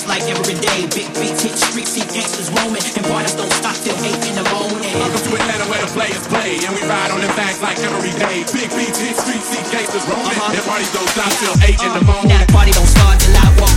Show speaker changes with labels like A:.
A: like every day. Big beats hit streets, see gangsters roaming, and parties don't stop till 8 in the morning.
B: Welcome to Atlanta where the players play, and we ride on them things like every day. Big beats hit streets, see gangsters roaming, and parties don't stop till 8 in the morning.
A: Now the party don't start till I walk